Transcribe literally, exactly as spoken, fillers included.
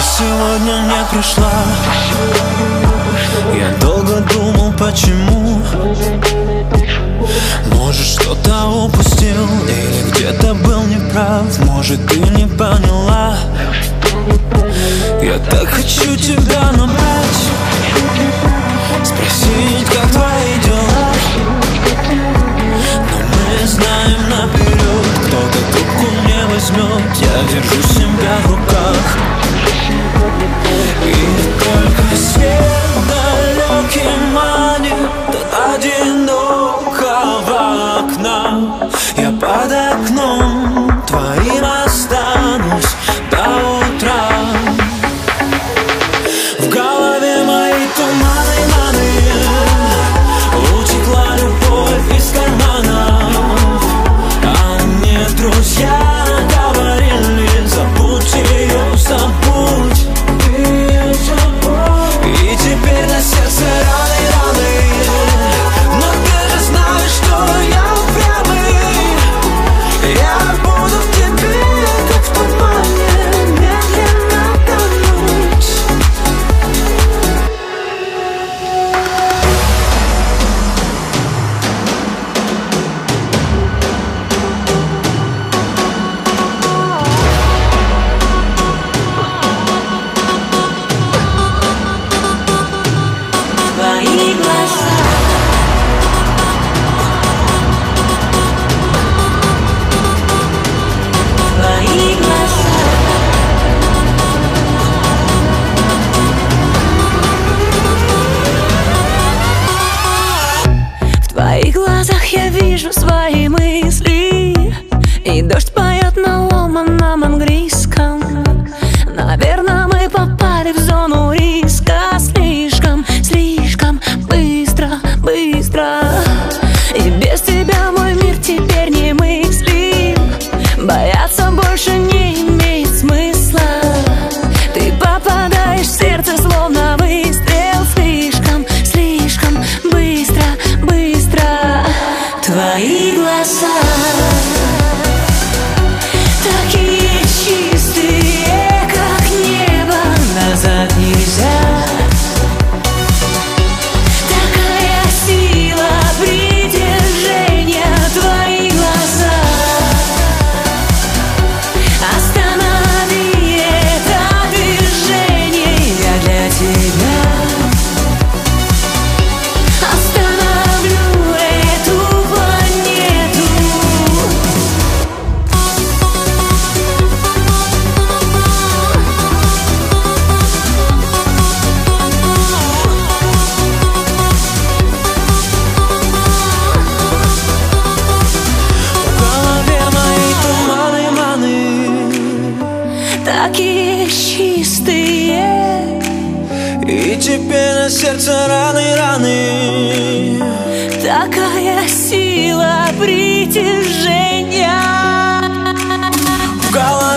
сегодня не пришла. Я долго думал, почему. Может, что-то упустил или где-то был неправ. Может, ты не поняла. Я так хочу тебя набрать, спросить, как твои дела. Но мы знаем наперед, кто-то трубку не возьмет. Я держу себя в руках. И только свет далекий манит от одинокого окна. Я под окном твоим останусь до утра. В голове мои туманы, маны. Утекла любовь из карманов. А мне друзья говорили: забудь ее, забудь. И теперь на сердце раны, раны. Но ты же знаешь, что я упрямый. Я буду в тебе, как в тумане, медленно тонуть. Твои глаза, твои глаза. В твоих глазах я вижу свои мысли, и дождь поет на ломаном английском. Наверное, мы попали в зону риска. Слишком, слишком быстро, быстро. И без тебя мой мир теперь не мыслим. Бояться больше не имеет смысла. Ты попадаешь в сердце, словно выстрел. Слишком, слишком быстро, быстро. Твои глаза такие чистые, как небо. Назад нельзя. Такая сила притяжения. Твои глаза. Останови это движение. Я для тебя остановлю эту планету. В голове мои туманы, маны. Такие чистые, И теперь на сердце раны, раны. такая сила притяжения. В голове